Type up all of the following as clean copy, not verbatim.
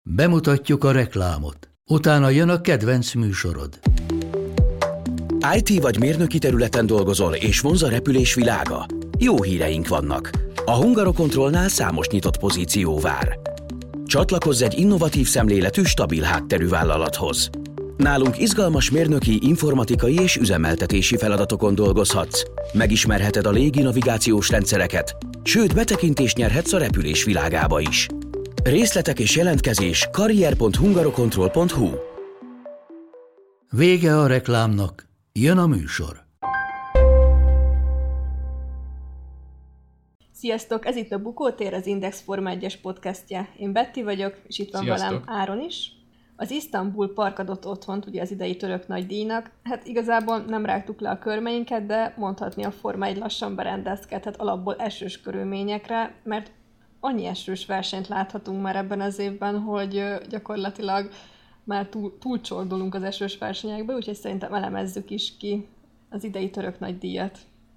Bemutatjuk a reklámot. Utána jön a kedvenc műsorod. IT vagy mérnöki területen dolgozol, és vonz a repülés világa? Jó híreink vannak. A Hungarocontrolnál számos nyitott pozíció vár. Csatlakozz egy innovatív szemléletű, stabil hátterű vállalathoz. Nálunk izgalmas mérnöki, informatikai és üzemeltetési feladatokon dolgozhatsz. Megismerheted a légi navigációs rendszereket, sőt betekintést nyerhetsz a repülés világába is. Részletek és jelentkezés karrier.hungarocontrol.hu. Vége a reklámnak, jön a műsor. Sziasztok, ez itt a Bukótér, az Index Forma 1-es podcastje. Én Betty vagyok, és itt van velem Áron is. Az Isztambul Park adott otthont ugye az idei török nagydíjnak. Hát igazából nem rágtuk le a körmeinket, de mondhatni a Forma 1 lassan berendezkedhet alapból esős körülményekre, mert annyi esős versenyt láthatunk már ebben az évben, hogy gyakorlatilag már túlcsordulunk az esős versenyekbe, úgyhogy szerintem elemezzük is ki az idei török nagydíjat.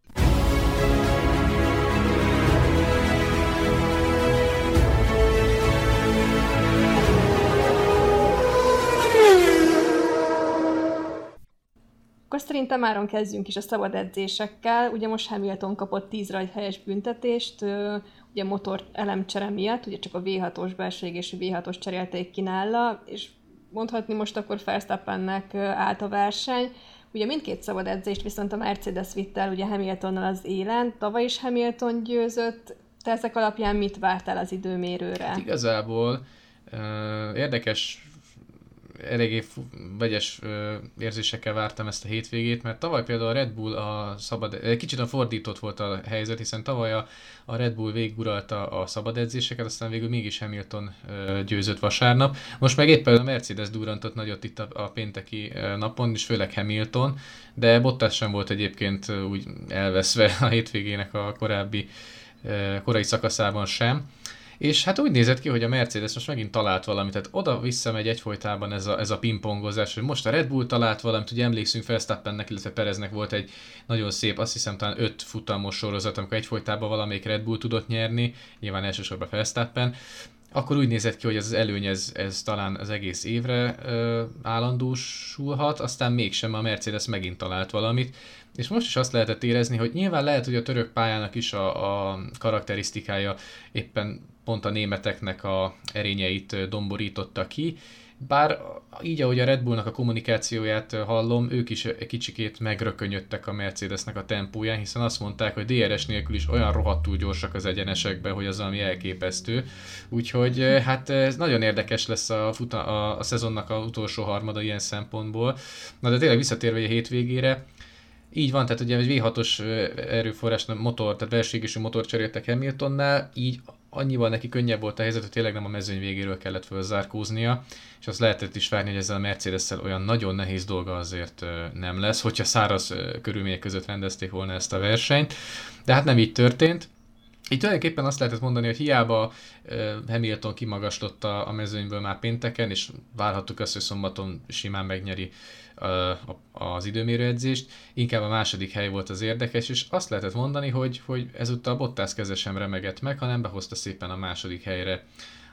Akkor szerintem Áron kezdjünk is a szabad edzésekkel. Ugye most Hamilton kapott 10 rajthelyes büntetést, ugye motor elemcsere miatt, ugye csak a V6-os belső égésű V6-os cserélték ki nála, és mondhatni most akkor Verstappennek állt a verseny. Ugye mindkét szabad edzést viszont a Mercedes vitte el ugye Hamiltonnal az élen, tavaly is Hamilton győzött. Te ezek alapján mit vártál az időmérőre? Hát igazából érdekes, eléggé vegyes érzésekkel vártam ezt a hétvégét, mert tavaly például a Red Bull kicsit fordított volt a helyzet, hiszen tavaly a Red Bull végiguralta a szabad edzéseket, aztán végül mégis Hamilton győzött vasárnap. Most meg éppen a Mercedes durrantott nagyot itt a pénteki napon, és főleg Hamilton, de Bottas sem volt egyébként úgy elveszve a hétvégének a korai szakaszában sem. És hát úgy nézett ki, hogy a Mercedes most megint talált valamit, tehát oda-vissza megy egyfolytában ez a pingpongozás, hogy most a Red Bull talált valamit, ugye emlékszünk Verstappennek, illetve Pereznek volt egy nagyon szép, azt hiszem talán 5 futamos sorozat, amikor egyfolytában valamelyik Red Bull tudott nyerni, nyilván elsősorban Verstappen, akkor úgy nézett ki, hogy ez az előny ez talán az egész évre állandósulhat, aztán mégsem, a Mercedes megint talált valamit, és most is azt lehetett érezni, hogy nyilván lehet, hogy a török pályának is a karakterisztikája éppen pont a németeknek a erényeit domborította ki, bár így, ahogy a Red Bullnak a kommunikációját hallom, ők is egy kicsikét megrökönyödtek a Mercedesnek a tempóján, hiszen azt mondták, hogy DRS nélkül is olyan rohadtul gyorsak az egyenesekbe, hogy az valami elképesztő. Úgyhogy hát ez nagyon érdekes lesz a szezonnak az utolsó harmada ilyen szempontból. Na de tényleg visszatérve a hétvégére, így van, tehát ugye egy V6-os erőforrás motor, tehát belső égésű motor cseréltek Hamiltonnál, így annyival neki könnyebb volt a helyzet, hogy tényleg nem a mezőny végéről kellett fölzárkóznia, és azt lehetett is várni, hogy ezzel a Mercedes-szel olyan nagyon nehéz dolga azért nem lesz, hogyha száraz körülmények között rendezték volna ezt a versenyt, de hát nem így történt. Így tulajdonképpen azt lehetett mondani, hogy hiába Hamilton kimagaslott a mezőnyből már pénteken, és várhattuk azt, hogy szombaton simán megnyeri az időmérőedzést, inkább a második hely volt az érdekes, és azt lehetett mondani, hogy ezúttal Bottas keze sem remegett meg, hanem behozta szépen a második helyre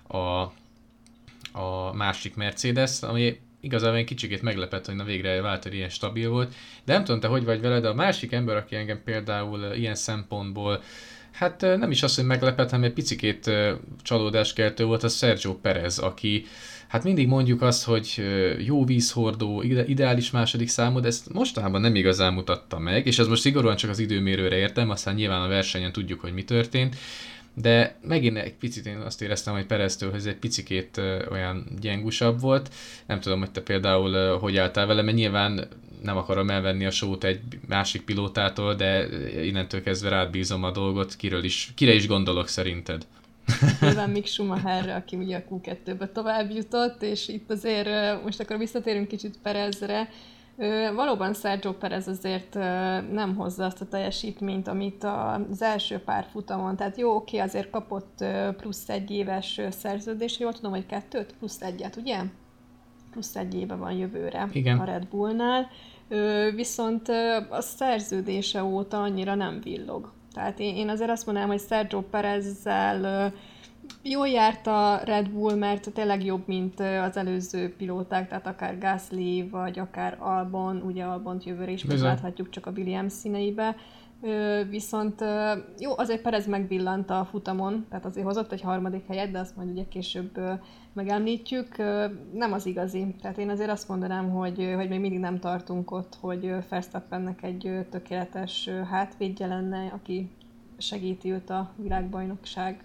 a másik Mercedes, ami igazából egy kicsikét meglepett, hogy na végre Valtteri ilyen stabil volt, de nem tudom te, hogy vagy vele, de a másik ember, aki engem például ilyen szempontból hát nem is az, hogy meglepett, hanem egy picikét csalódáskeltő volt, a Sergio Perez, aki hát mindig mondjuk azt, hogy jó vízhordó, ideális második számú, de ezt mostanában nem igazán mutatta meg, és ez most szigorúan csak az időmérőre értem, aztán nyilván a versenyen tudjuk, hogy mi történt, de megint egy picit én azt éreztem, hogy Pereztől ez egy picikét olyan gyengusabb volt. Nem tudom, hogy te például hogy álltál vele, mert nyilván nem akarom elvenni a sót egy másik pilótától, de innentől kezdve rád bízom a dolgot, kire is gondolok szerinted? Nyilván Mick Schumacherre, aki ugye a Q2-be tovább jutott, és itt azért most akkor visszatérünk kicsit Perezre. Valóban Sergio Perez azért nem hozza azt a teljesítményt, amit az első pár futamon, tehát jó, oké, azért kapott plusz 1 éves szerződést, jól tudom, hogy 2 plusz 1-et, ugye? Plusz 1 éve van jövőre. Igen. A Red Bullnál, viszont a szerződése óta annyira nem villog. Tehát én azért azt mondanám, hogy Sergio Perezzel Jól járt a Red Bull, mert tényleg jobb, mint az előző pilóták, tehát akár Gasly, vagy akár Albon, ugye Albont jövőre is megláthatjuk csak a Williams színeibe. Viszont jó, azért Perez megvillant a futamon, tehát azért hozott egy 3. helyet, de azt majd ugye később megemlítjük. Nem az igazi. Tehát én azért azt mondanám, hogy még mindig nem tartunk ott, hogy Verstappennek egy tökéletes hátvédje lenne, aki segíti őt a világbajnokság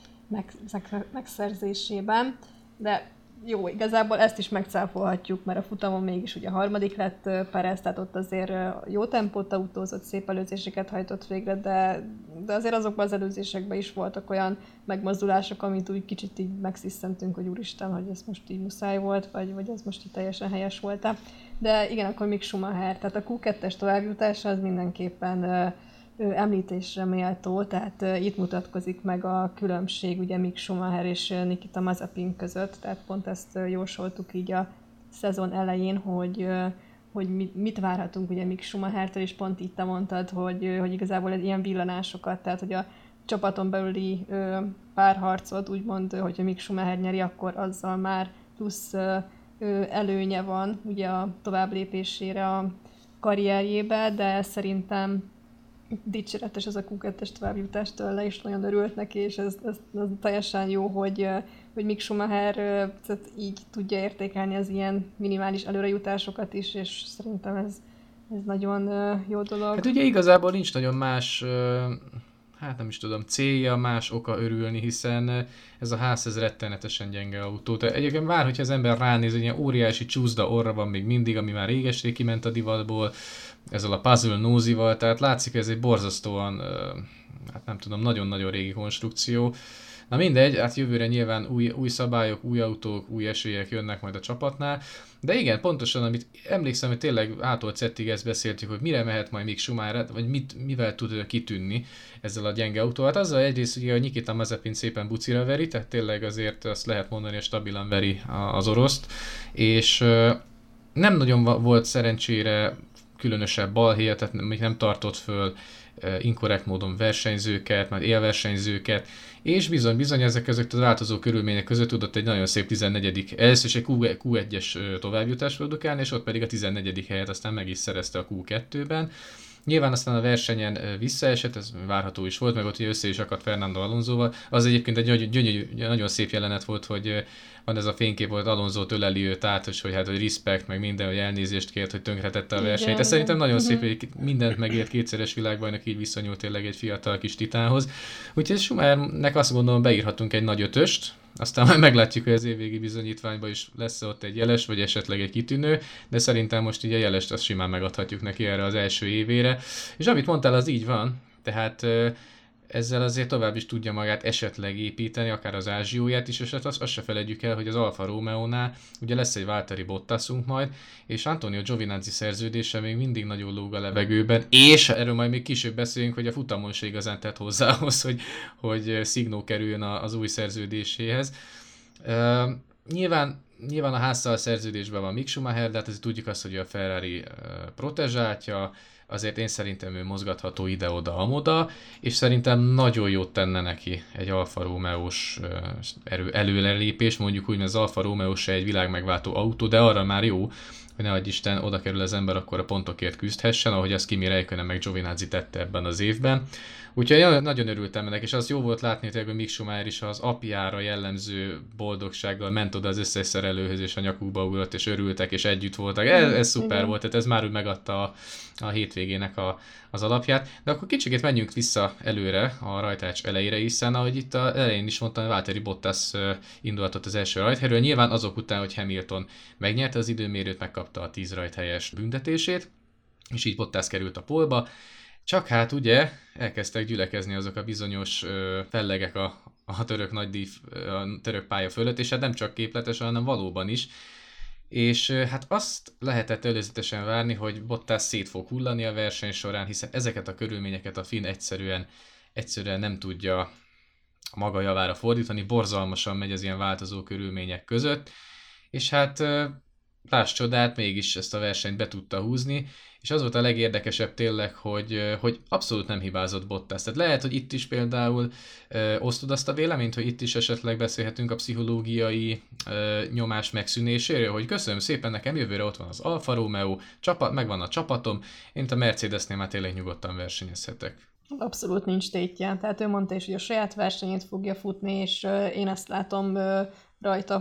megszerzésében. De jó, igazából ezt is megcáfolhatjuk, mert a futamon mégis ugye 3. lett Perez, tehát ott azért jó tempót autózott, szép előzéseket hajtott végre, de azért azokban az előzésekben is voltak olyan megmozdulások, amit úgy kicsit így megszisztentünk, hogy úristen, hogy ez most így muszáj volt, vagy ez most így teljesen helyes volt-e. De igen, akkor Mick Schumacher, tehát a Q2-es továbbjutása az mindenképpen említésre méltó, tehát itt mutatkozik meg a különbség ugye Mick Schumacher és Nikita Mazepin között, tehát pont ezt jósoltuk így a szezon elején, hogy mit várhatunk ugye Mick Schumachertől, és pont itt te mondtad, hogy igazából ilyen villanásokat, tehát hogy a csapaton belüli párharcot úgymond, hogyha Mick Schumacher nyeri, akkor azzal már plusz előnye van ugye a továbblépésére a karrierjébe, de szerintem dicséretes ez a Q2-es továbbjutás tőle, és nagyon örült neki, és ez teljesen jó, hogy Mick Schumacher így tudja értékelni az ilyen minimális előrejutásokat is, és szerintem ez nagyon jó dolog. Hát ugye igazából nincs nagyon más, hát nem is tudom, célja, más oka örülni, hiszen ez a ház ez rettenetesen gyenge autó. Tehát egyébként vár, hogyha az ember ránéz, hogy ilyen óriási csúszda orra van még mindig, ami már réges-rég kiment a divatból, ezzel a puzzle nózival, tehát látszik, hogy ez egy borzasztóan, hát nem tudom, nagyon-nagyon régi konstrukció. Na mindegy, hát jövőre nyilván új szabályok, új autók, új esélyek jönnek majd a csapatnál, de igen, pontosan, amit emlékszem, hogy tényleg ától Z-ig ezt beszéltük, hogy mire mehet majd Mick Schumacher, vagy mivel tud kitűnni ezzel a gyenge autóval. Hát azzal egyrészt, hogy Nikita Mazepin szépen bucira veri, tehát tényleg azért azt lehet mondani, hogy stabilan veri az oroszt, és nem nagyon volt szerencsére különösebb balhéja, tehát még nem tartott föl inkorrekt módon versenyzőket, majd élversenyzőket, és bizony ezek között az változó körülmények között tudott egy nagyon szép 14. először is egy Q1-es továbbjutást produkálni, és ott pedig a 14. helyet aztán meg is szerezte a Q2-ben. Nyilván aztán a versenyen visszaesett, ez várható is volt, meg ott össze is akadt Fernando Alonsóval. Az egyébként egy gyönyörű, nagyon szép jelenet volt, hogy van ez a fénykép, hogy Alonso öleli őt át, és hogy hát hogy respect, meg minden, hogy elnézést kért, hogy tönkretette a versenyt. Ez szerintem nagyon szép, hogy mindent megért, kétszeres világbajnok, így viszonyult tényleg egy fiatal kis titánhoz. Úgyhogy Schumachernek azt gondolom, beírhatunk egy nagy 5-öst, aztán majd meglátjuk, hogy az évvégi bizonyítványban is lesz ott egy jeles, vagy esetleg egy kitűnő, de szerintem most így a jelest azt simán megadhatjuk neki erre az első évére. És amit mondtál, az így van, tehát ezzel azért tovább is tudja magát esetleg építeni, akár az ázsióját is, és azt se felejtjük el, hogy az Alfa Romeo-nál ugye lesz egy Valtteri Bottasunk majd, és Antonio Giovinazzi szerződése még mindig nagyon lóg a levegőben, és erről majd még később beszélünk, hogy a futamon se igazán tett hozzá ahhoz, hogy szignó kerüljön az új szerződéséhez. Nyilván a házszal szerződésben van Mick Schumacher, de hát azért tudjuk azt, hogy a Ferrari protezsáltja, azért én szerintem ő mozgatható ide-oda, amoda, és szerintem nagyon jót tenne neki egy Alfa Romeo-s előrelépés, mondjuk úgy, mert az Alfa Romeo se egy világmegváltó autó, de arra már jó, hogy nehogy Isten oda kerül az ember, akkor a pontokért küzdhessen, ahogy azt Kimi Räikkönen meg Giovinazzi tette ebben az évben. Úgyhogy nagyon örültem ennek, és az jó volt látni, hogy Mick Schumacher is az apjára jellemző boldogsággal ment oda az összes szerelőhöz, és a nyakukba ugrott, és örültek, és együtt voltak. Ez szuper volt, tehát ez már úgy megadta a hétvégének az alapját. De akkor kicsit menjünk vissza előre, a rajtács elejére, hiszen ahogy itt az elején is mondtam, Valtteri Bottas indulhatott az első rajthelyről, nyilván azok után, hogy Hamilton megnyerte az időmérőt, megkapta a 10 rajthelyes büntetését, és így Bottas került a pole-ba. Csak hát ugye elkezdtek gyülekezni azok a bizonyos fellegek a török nagydíj, a török pálya fölött, és hát nem csak képletesen, hanem valóban is. És hát azt lehetett előzetesen várni, hogy Bottas szét fog hullani a verseny során, hiszen ezeket a körülményeket a finn egyszerűen nem tudja a maga javára fordítani, borzalmasan megy az ilyen változó körülmények között, és hát láss csodát, mégis ezt a versenyt be tudta húzni, és az volt a legérdekesebb tényleg, hogy abszolút nem hibázott Bottas. Tehát lehet, hogy itt is például osztod azt a véleményt, hogy itt is esetleg beszélhetünk a pszichológiai nyomás megszűnéséről, hogy köszönöm szépen, nekem jövőre ott van az Alfa Romeo, megvan a csapatom, én a Mercedesnél már tényleg nyugodtan versenyezhetek. Abszolút nincs tétje. Tehát ő mondta is, hogy a saját versenyét fogja futni, és én ezt látom rajta,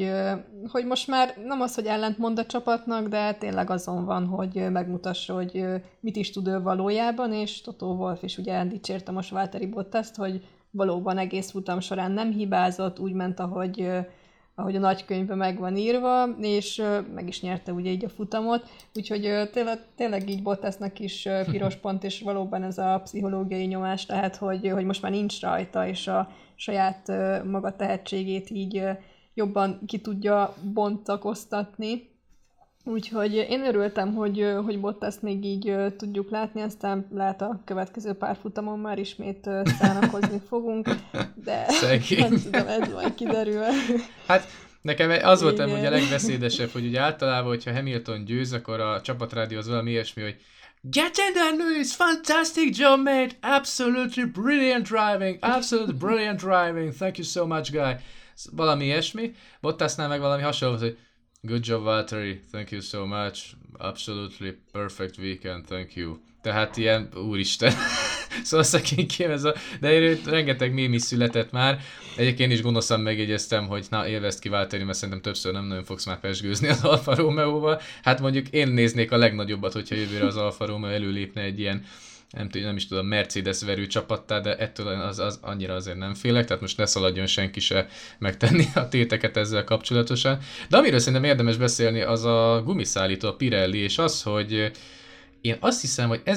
hogy most már nem az, hogy ellentmond a csapatnak, de tényleg azon van, hogy megmutassa, hogy mit is tud ő valójában, és Toto Wolff is ugye dicsérte most Valtteri Bottast, hogy valóban egész futam során nem hibázott, úgy ment, ahogy a nagykönyvben meg van írva, és meg is nyerte ugye így a futamot, úgyhogy tényleg így Bottasnak is piros pont, és valóban ez a pszichológiai nyomás lehet, hogy most már nincs rajta, és a saját maga tehetségét így jobban ki tudja bontakoztatni. Úgyhogy én örültem, hogy Bottaszt még így tudjuk látni, aztán lehet a következő pár futamon már ismét szánakozni fogunk, de nem tudom, ez majd kiderül. Hát nekem az volt ugye a legbeszédesebb, hogy ugye általában, hogyha Hamilton győz, akkor a csapatrádió az valami ilyesmi, hogy Get in there, Lewis! Fantastic job, mate! Absolutely brilliant driving! Absolutely brilliant driving! Thank you so much, guy! Valami ilyesmi. Bottasnál meg valami hasonló, hogy Good job, Valtteri! Thank you so much! Absolutely perfect weekend! Thank you! Tehát ilyen, úristen, szóval szegénykém ez de rengeteg mém is született már. Egyébként is gonoszan megjegyeztem, hogy na, élvezd ki Valtteri, mert szerintem többször nem nagyon fogsz már pesgőzni az Alfa Romeo-val. Hát mondjuk én néznék a legnagyobbat, hogyha jövőre az Alfa Romeo előlépne egy ilyen, nem is tudom, Mercedes verő csapattá, de ettől az annyira azért nem félek, tehát most ne szaladjon senki se megtenni a téteket ezzel kapcsolatosan. De amiről szerintem érdemes beszélni, az a gumiszállító, a Pirelli, és az, hogy én azt hiszem, hogy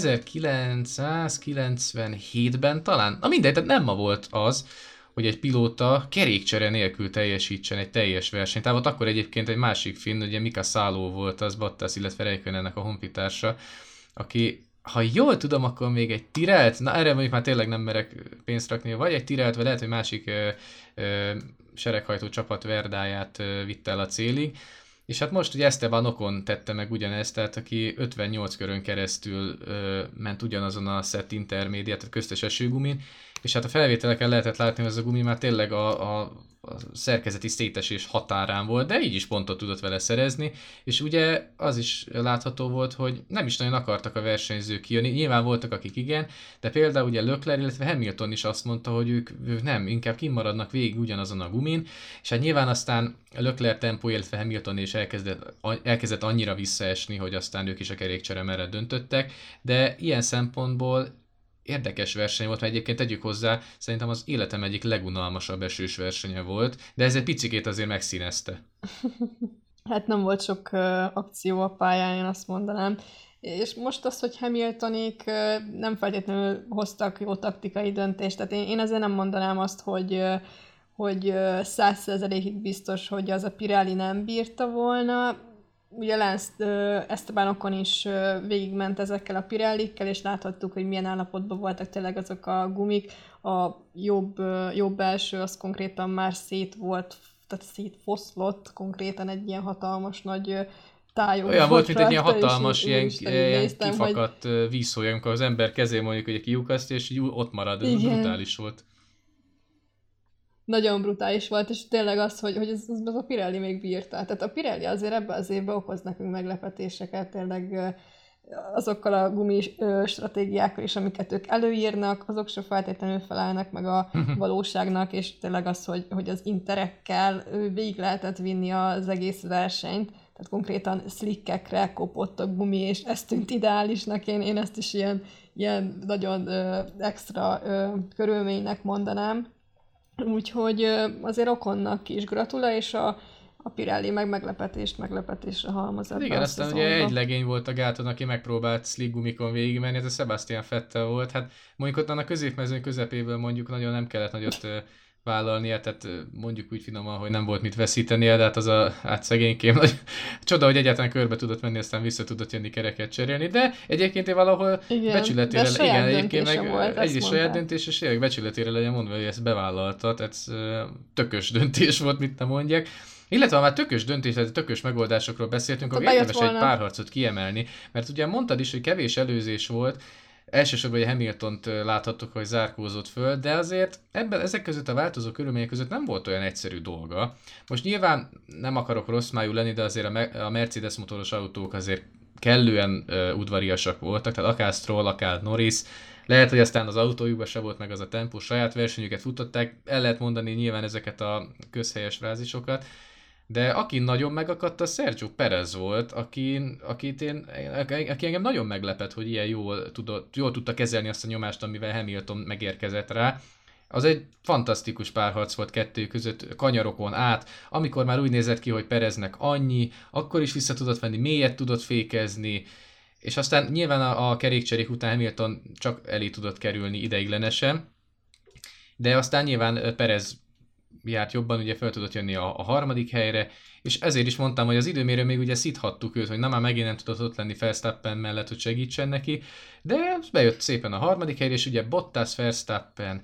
1997-ben talán, na mindegy, tehát nem ma volt az, hogy egy pilóta kerékcsere nélkül teljesítsen egy teljes versenytávot. Akkor egyébként egy másik finn, ugye Mika Salo volt az Bottas, illetve Räikkönennek a honfitársa, aki, ha jól tudom, akkor még egy Tyrrelt, na erre mondjuk már tényleg nem merek pénzt rakni, vagy egy Tyrrelt, vagy lehet, hogy másik sereghajtó csapat Verdáját vitte el a célig. És hát most ugye Esteban Ocon tette meg ugyanezt, tehát aki 58 körön keresztül ment ugyanazon a set intermédiát, tehát köztes esőgumin, és hát a felvételeken lehetett látni, hogy ez a gumi már tényleg a szerkezeti szétesés határán volt, de így is pontot tudott vele szerezni, és ugye az is látható volt, hogy nem is nagyon akartak a versenyzők kijönni, nyilván voltak akik igen, de például ugye Leclerc, illetve Hamilton is azt mondta, hogy ők nem, inkább kimaradnak végig ugyanazon a gumin, és hát nyilván aztán Leclerc tempó, illetve Hamilton is elkezdett annyira visszaesni, hogy aztán ők is a kerékcsere mellett döntöttek, de ilyen szempontból érdekes verseny volt, mert egyébként tegyük hozzá, szerintem az életem egyik legunalmasabb esős versenye volt, de ez egy picikét azért megszínezte. Hát nem volt sok akció a pályán, én azt mondanám. És most az, hogy Hamiltonék nem feltétlenül hoztak jó taktikai döntést, tehát én azért nem mondanám azt, hogy 100%-ig biztos, hogy az a Pirelli nem bírta volna. Ugye Lance Esteban Ocon is végigment ezekkel a Pirellikkel, és láthattuk, hogy milyen állapotban voltak tényleg azok a gumik. A jobb belső az konkrétan már tehát szétfoszlott, konkrétan egy ilyen hatalmas nagy tájó. Olyan volt, mint egy ilyen hatalmas, ilyen kifakadt vízhólya, amikor az ember kezén mondjuk, hogy kiukasztja, és így ott marad. Ez brutális volt. Nagyon brutális volt, és tényleg az, hogy ez a Pirelli még bírta. Tehát a Pirelli azért ebben az évben okoz nekünk meglepetéseket, tényleg azokkal a gumi stratégiákkal is, amiket ők előírnak, azok se feltétlenül felállnak meg a valóságnak, és tényleg az, hogy az interekkel végig lehetett vinni az egész versenyt, tehát konkrétan slickekre kopott a gumi, és ez tűnt ideálisnak, én ezt is ilyen nagyon extra körülménynek mondanám. Úgyhogy azért Oconnak is gratula, és a Pirelli meg meglepetésre halmoz ebben. Igen, aztán ugye egy legény volt a gáton, aki megpróbált slick gumikon végigmenni, ez a Sebastian Vettel volt. Hát mondjuk ott a középmezőny közepéből mondjuk nagyon nem kellett nagyot vállalnia, tehát mondjuk úgy finoman, hogy nem volt mit veszítenie, de hát az szegénykém nagy csoda, hogy egyáltalán körbe tudott menni, aztán vissza tudott jönni, kereket cserélni, de egyébként én valahol becsületére, igen, egyébként meg egy saját döntés, és becsületére legyen mondva, hogy ezt bevállalta, tehát tökös döntés volt, mit nem mondjak. Illetve ha már tökös döntés, tökös megoldásokról beszéltünk, akkor érdemes egy pár harcot kiemelni, mert ugye mondtad is, hogy kevés előzés volt, elsősorban, hogy Hamiltont láthattuk, hogy zárkózott föl, de azért ezek között a változó körülmények között nem volt olyan egyszerű dolga. Most nyilván nem akarok rossz májú lenni, de azért a Mercedes motoros autók azért kellően udvariasak voltak, tehát akár Stroll, akár Norris, lehet, hogy aztán az autójukban se volt meg az a tempó, saját versenyüket futották, el lehet mondani nyilván ezeket a közhelyes frázisokat, de aki nagyon megakadt, a Sergio Perez volt, aki engem nagyon meglepett, hogy ilyen jól tudta kezelni azt a nyomást, amivel Hamilton megérkezett rá. Az egy fantasztikus párharc volt kettő között, kanyarokon át, amikor már úgy nézett ki, hogy Pereznek annyi, akkor is vissza tudott venni, mélyet tudott fékezni, és aztán nyilván a kerékcserék után Hamilton csak elé tudott kerülni ideiglenesen, de aztán nyilván Perez járt jobban, ugye fel tudott jönni a harmadik helyre, és ezért is mondtam, hogy az időmérő még ugye szidhattuk őt, hogy már megint nem tudott ott lenni Verstappen mellett, hogy segítsen neki, de bejött szépen a harmadik helyre, és ugye Bottas, Verstappen,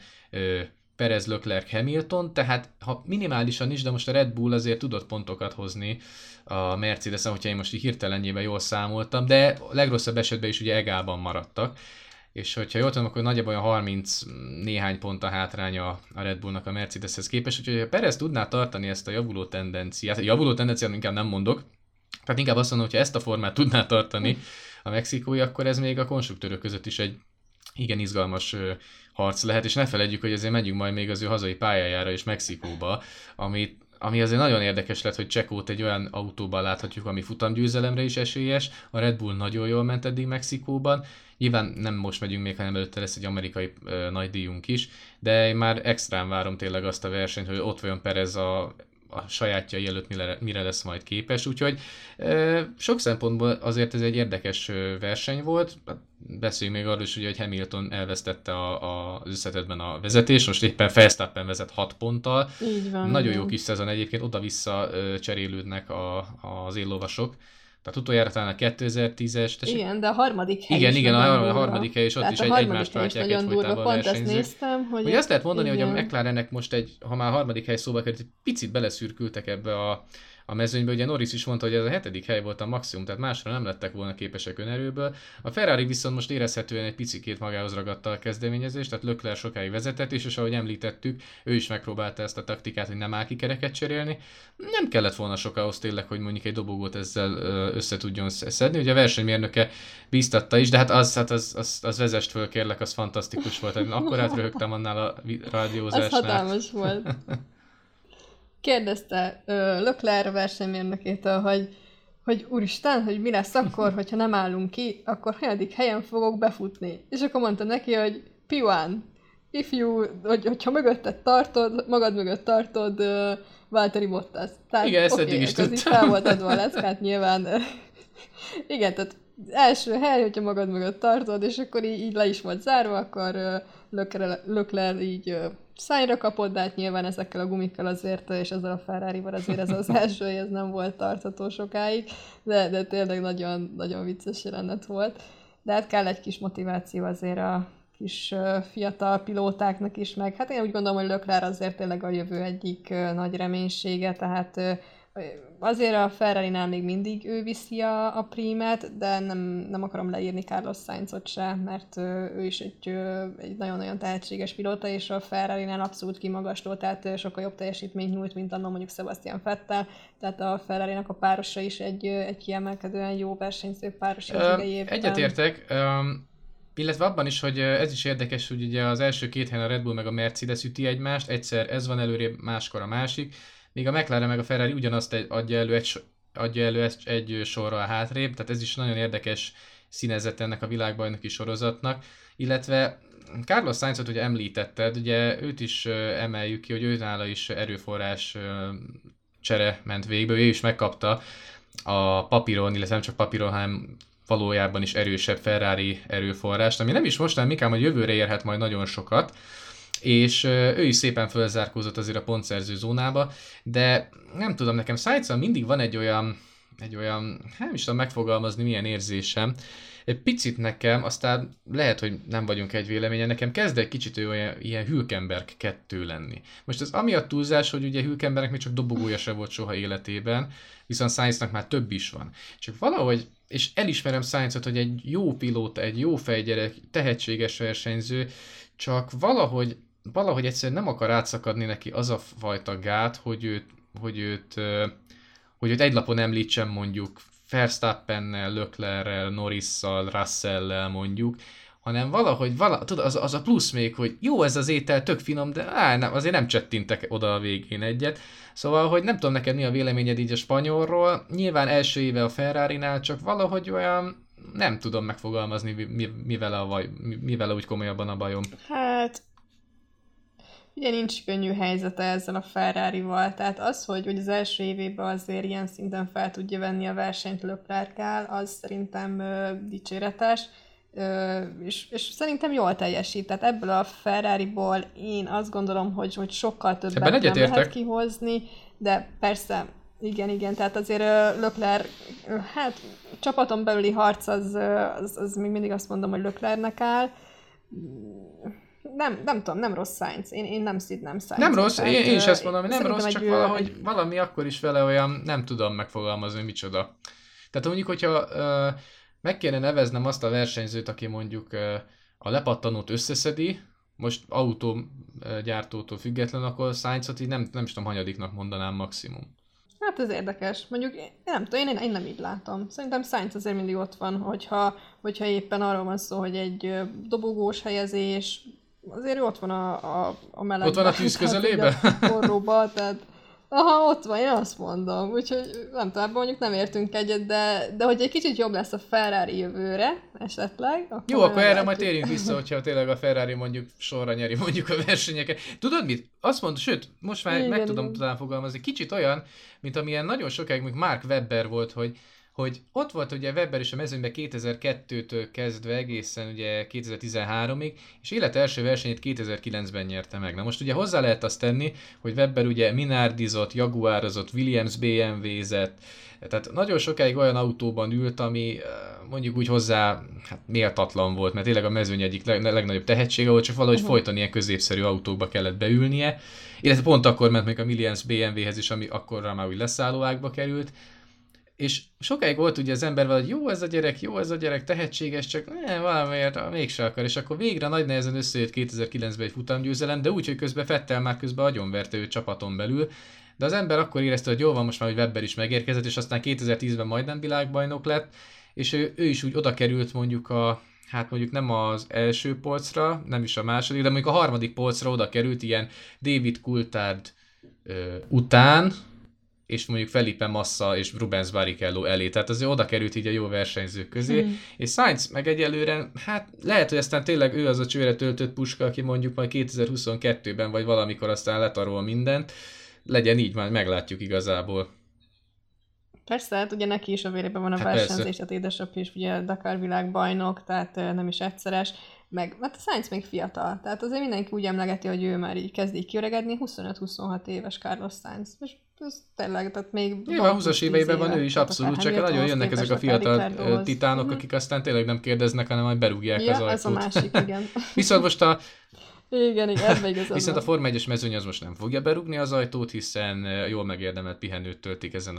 Perez, Leclerc, Hamilton, tehát ha minimálisan is, de most a Red Bull azért tudott pontokat hozni a Mercedesen, hogyha én most így hirtelenjében jól számoltam, de a legrosszabb esetben is ugye egálban maradtak. És hogyha jól tudom, akkor nagyjából olyan 30 néhány pont a hátránya a Red Bullnak a Mercedeshez képest, úgyhogy ha Perez tudná tartani ezt a javuló tendenciát inkább nem mondok, tehát inkább azt mondom, hogyha ezt a formát tudná tartani a mexikói, akkor ez még a konstruktőrök között is egy igen izgalmas harc lehet, és ne feledjük, hogy azért megyünk majd még az ő hazai pályájára is, Mexikóba, ami azért nagyon érdekes lett, hogy Checo't egy olyan autóban láthatjuk, ami futamgyőzelemre is esélyes, a Red Bull nagyon jól ment eddig Mexikóban, nyilván nem most megyünk még, hanem előtte lesz egy amerikai nagydíjunk is, de én már extrán várom tényleg azt a versenyt, hogy ott vajon Perez a sajátjai előtt mire lesz majd képes, úgyhogy sok szempontból azért ez egy érdekes verseny volt. Beszéljünk még arról is, ugye, hogy Hamilton elvesztette az összetettben a vezetés, most éppen Verstappen vezet 6 ponttal. Így van. Nagyon jó kis szezon egyébként, oda-vissza cserélődnek az éllovasok. Tehát utoljára talán a 2010-es... Igen, de a harmadik hely igen, a harmadik hely, és ott is egymást váltják egyfolytában a versenyzők. Néztem, hogy azt lehet mondani, igen, hogy a McLarennek most ha már a harmadik hely szóba került, egy picit beleszürkültek ebbe a mezőnybe. Ugye Norris is mondta, hogy ez a 7. hely volt a maximum, tehát másra nem lettek volna képesek önerőből. A Ferrari viszont most érezhetően egy picikét magához ragadta a kezdeményezést, tehát Leclerc sokáig vezetett is, és ahogy említettük, ő is megpróbálta ezt a taktikát, hogy nem ákikereket cserélni. Nem kellett volna sokához tényleg, hogy mondjuk egy dobogót ezzel össze tudjon szedni. Ugye a versenymérnöke bíztatta is, de hát az vezest föl, kérlek, az fantasztikus volt. Akkor átröhögtem annál a rádiózásnál. Az hatalmas volt. Kérdezte Leclerc versenymérnökétől, hogy úristen, hogy mi lesz akkor, hogyha nem állunk ki, akkor hanyadik helyen fogok befutni. És akkor mondta neki, hogy P1, hogyha magad mögött tartod Valtteri Bottas. Tehát, igen, ezt eddig is tudtam. Ez így fel volt adva a leckát nyilván. Igen, tehát első hely, hogyha magad mögött tartod, és akkor így le is volt zárva, akkor Leclerc így szányra kapott, de hát nyilván ezekkel a gumikkal azért, és ezzel a Ferrarival azért ez az első, ez nem volt tartható sokáig, de tényleg nagyon, nagyon vicces jelenet volt. De hát kell egy kis motiváció azért a kis fiatal pilótáknak is, meg hát én úgy gondolom, hogy Leclerc azért tényleg a jövő egyik nagy reménysége, tehát azért a Ferrarinál még mindig ő viszi a prímet, de nem akarom leírni Carlos Sainzot se, mert ő is egy nagyon-nagyon tehetséges pilóta, és a Ferrarinál abszolút kimagasló, tehát sokkal jobb teljesítményt nyújt, mint annak mondjuk Sebastian Vettel, tehát a Ferrarinak a párosa is egy kiemelkedően jó versenyző páros az idei évben. Egyetértek, illetve abban is, hogy ez is érdekes, hogy ugye az első két helyen a Red Bull meg a Mercedes üti egymást, egyszer ez van előrébb, máskor a másik, míg a McLaren meg a Ferrari ugyanazt adja elő egy sorral hátrébb, tehát ez is nagyon érdekes színezet ennek a világbajnoki sorozatnak, illetve Carlos Sainzot ugye említetted, ugye őt is emeljük ki, hogy őnála is erőforrás csere ment végbe, ő is megkapta a papíron, illetve nem csak papíron, hanem valójában is erősebb Ferrari erőforrást, ami nem is most, hanem inkább, hogy jövőre érhet majd nagyon sokat, és ő is szépen fölzárkózott azért a pontszerző zónába, de nem tudom, nekem Sainzzal mindig van egy olyan egy olyan, nem is tudom megfogalmazni, milyen érzésem. Egy picit nekem, aztán lehet, hogy nem vagyunk egy véleményen, nekem kezd egy kicsit olyan, ilyen Hülkenberg 2 lenni. Most ez amiatt túlzás, hogy ugye Hülkenbergnek még csak dobogója se volt soha életében, viszont Sainznak már több is van. Csak valahogy, és elismerem Sainzot, hogy egy jó pilóta, egy jó fejgyerek, tehetséges versenyző, csak valahogy egyszerűen nem akar átszakadni neki az a fajta gát, hogy őt egy lapon említsem mondjuk Verstappennel, Leclerrel, Norrisszal, Russell-lel mondjuk, hanem tudod, az a plusz még, hogy jó ez az étel, tök finom, de nem, azért nem csettintek oda a végén egyet. Szóval, hogy nem tudom neked mi a véleményed így a spanyolról, nyilván első éve a Ferrarinál, csak valahogy olyan nem tudom megfogalmazni, mivel úgy komolyabban a bajom. Hát, ugye nincs könnyű helyzete ezzel a Ferrarival, tehát az, hogy az első évében azért ilyen szinten fel tudja venni a versenyt Leclerc-kel, az szerintem dicséretes, és szerintem jól teljesít. Tehát ebből a Ferrariból én azt gondolom, hogy sokkal többet nem lehet kihozni, de persze, igen, tehát azért Leclerc, hát csapaton belüli harc az még mindig azt mondom, hogy Leclercnek áll. Nem tudom, nem rossz Sainz. Én nem szidnám Sainz. Nem rossz, én is ezt mondom, hogy nem rossz, csak valami akkor is vele olyan, nem tudom megfogalmazni, micsoda. Tehát mondjuk, hogyha meg kéne neveznem azt a versenyzőt, aki mondjuk a lepattanót összeszedi, most autógyártótól független, akkor Sainzot így nem is tudom, hanyadiknak mondanám maximum. Hát ez érdekes. Mondjuk nem tudom, én nem így látom. Szerintem Sainz azért mindig ott van, hogyha éppen arról van szó, hogy egy dobogós helyezés, azért ott van a melegben. Ott van a tűz közelében? Forróba, tehát ott van, én azt mondom. Úgyhogy nem tudom, mondjuk nem értünk egyet, de hogy egy kicsit jobb lesz a Ferrari jövőre, esetleg. Jó, akkor erre majd térjünk vissza, hogyha tényleg a Ferrari mondjuk sorra nyeri mondjuk a versenyeket. Tudod mit? Azt mondod, sőt, most már igen, meg tudom talán fogalmazni. Kicsit olyan, mint amilyen nagyon sokáig még Mark Webber volt, hogy ott volt ugye Webber is a mezőnyben 2002-től kezdve egészen ugye 2013-ig, és élet első versenyét 2009-ben nyerte meg. Na most ugye hozzá lehet azt tenni, hogy Webber ugye Minardizott, Jaguarozott, Williams BMW-zett, tehát nagyon sokáig olyan autóban ült, ami mondjuk úgy hozzá méltatlan volt, mert tényleg a mezőny egyik legnagyobb tehetsége volt, csak valahogy folyton ilyen középszerű autóba kellett beülnie, illetve pont akkor ment még a Williams BMW-hez is, ami akkorra már úgy leszállóákba került. És sokáig volt ugye az embervel, hogy jó ez a gyerek, tehetséges, csak valamiért mégse akar, és akkor végre nagy nehezen összejött 2009-ben egy futamgyőzelem, de úgy, hogy közben Vettel már közben agyonverte őt csapaton belül, de az ember akkor érezte, hogy jó van, most már, hogy Webber is megérkezett, és aztán 2010-ben majdnem világbajnok lett, és ő is úgy oda került mondjuk mondjuk nem az első polcra, nem is a második, de mondjuk a harmadik polcra oda került ilyen David Coulthard után, és mondjuk Felipe Massa és Rubens Barrichello elé. Tehát azért oda került így a jó versenyzők közé. És Sainz meg egyelőre, lehet, hogy aztán tényleg ő az a csőre töltött puska, aki mondjuk majd 2022-ben vagy valamikor aztán letarol mindent. Legyen így, már meglátjuk igazából. Persze, hát ugye neki is a vérében van a versenyzés, tehát édesapja is ugye Dakar világbajnok, tehát nem is egyszeres. Meg, hát a Sainz még fiatal, tehát azért mindenki úgy emlegeti, hogy ő már így kezd így kiöregedni, 25-26 éves Carlos Sainz. És ez tényleg, tehát még... Nyilván 20-as éveiben van ő is, abszolút, csak nagyon jönnek ezek a fiatal titánok, akik aztán tényleg nem kérdeznek, hanem majd berúgják az ajtót. Ez a másik, igen. Viszont most Igen, ebben igazán. Viszont a Forma 1-es mezőny az most nem fogja berúgni az ajtót, hiszen jól megérdemelt pihenőt töltik ezen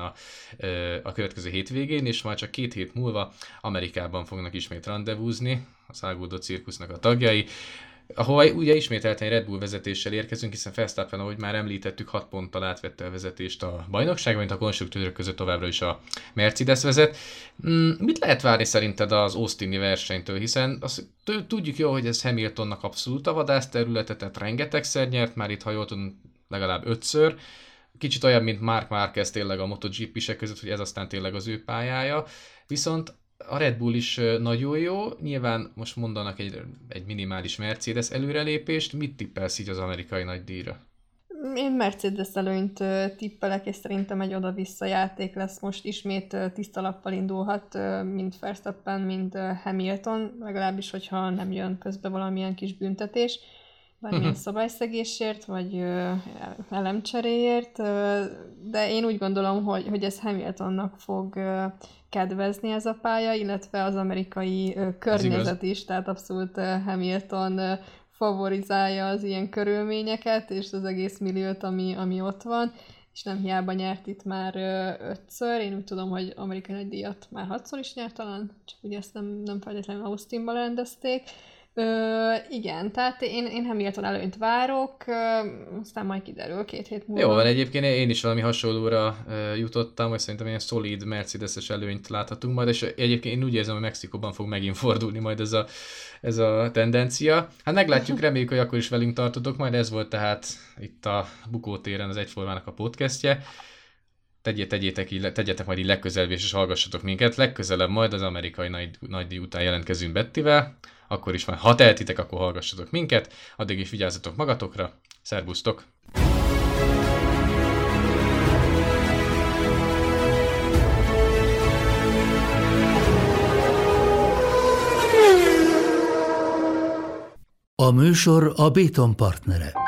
a következő hétvégén, és majd csak 2 hét múlva Amerikában fognak ismét randevúzni az Agudo cirkusznak a tagjai, ahol ugye ismételten Red Bull vezetéssel érkezünk, hiszen Verstappen, ahogy már említettük, 6 ponttal átvette a vezetést a bajnokságban, mint a konstruktőrök között továbbra is a Mercedes vezet. Mit lehet várni szerinted az Austini versenytől, hiszen tudjuk jól, hogy ez Hamiltonnak abszolút a vadászterülete, tehát rengetegszer nyert, már itt ha jól tudom, legalább 5-ször. Kicsit olyan, mint Marc Márquez tényleg a MotoGP-sek között, hogy ez aztán tényleg az ő pályája. Viszont a Red Bull is nagyon jó, nyilván most mondanak egy minimális Mercedes előrelépést. Mit tippelsz így az amerikai nagydíjra? Én Mercedes előnyt tippelek, és szerintem egy oda-vissza játék lesz. Most ismét tiszta lappal indulhat, mind Verstappen, mind Hamilton, legalábbis, hogyha nem jön közbe valamilyen kis büntetés. bármilyen szabályszegésért, vagy elemcseréért, de én úgy gondolom, hogy ez Hamiltonnak fog kedvezni ez a pálya, illetve az amerikai környezet is, tehát abszolút Hamilton favorizálja az ilyen körülményeket, és az egész milliót, ami ott van, és nem hiába nyert itt már 5-ször, én úgy tudom, hogy amerikai nagydíjat már 6-szor is nyert talán, csak ugye ezt nem feltétlenül Austinban rendezték. Igen, tehát én Hamilton előnyt várok, aztán majd kiderül 2 hét múlva. Jó, van, egyébként én is valami hasonlóra jutottam, hogy szerintem ilyen szolid Mercedes-es előnyt láthatunk majd, és egyébként én úgy érzem, hogy Mexikóban fog megint fordulni majd ez a tendencia. Hát meglátjuk, reméljük, hogy akkor is velünk tartotok, majd ez volt tehát itt a Bukótéren az Egyformának a podcastje. Tegyetek majd így legközelebb, és hallgassatok minket. Legközelebb majd az amerikai nagydíj után jelentkezünk Bettivel, akkor is már, ha tehetitek, akkor hallgassatok minket. Addig is vigyázzatok magatokra. Szervusztok! A műsor a Béton partnere.